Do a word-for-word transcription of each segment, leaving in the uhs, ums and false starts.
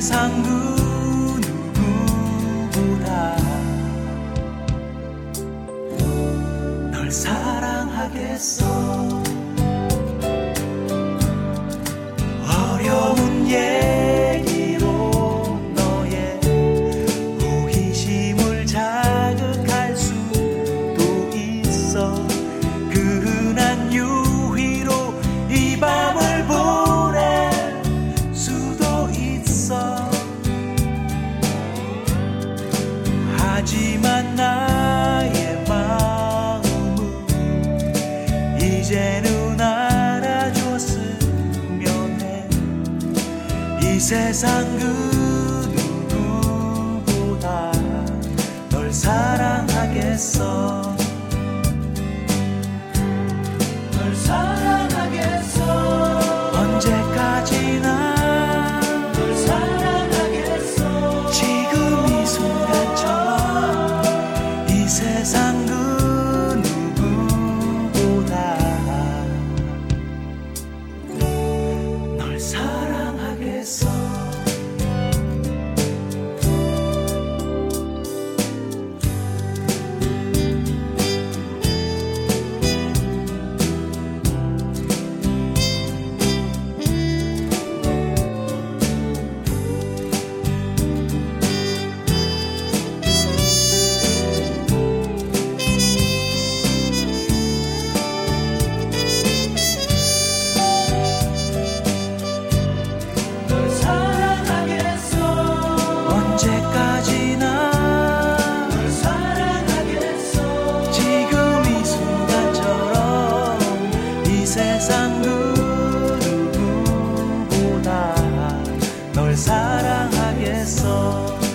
세상 그 누구보다 널 사랑하겠어. 어려운 얘기로 너의 호기심을 자극할 수도 있어. 그 흔한 유희로 이 밤을 보낼 수도 있어. 하지만 나의 마음은 이제는 알아줬으면 해. 이 세상 그 누구보다 널 사랑하겠어. 널 사랑하겠어. 언제까지나 널 사랑하겠어. 지금 이 순간처럼 이 세상 그 누구보다 널 사랑하겠어. 널 사랑하겠어. 언제까지나 널 사랑하겠어. 지금 이 순간처럼 이 세상 그 누구보다 널 사랑하겠어.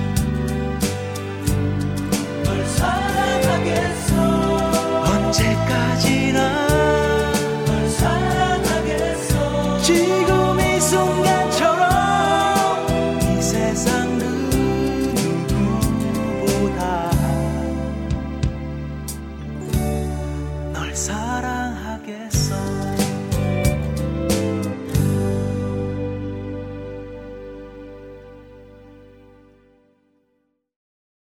널 사랑하겠어. 언제까지나 널 사랑하겠어. 지금 이 순간처럼 이 세상 그 누구보다 널 사랑하겠어.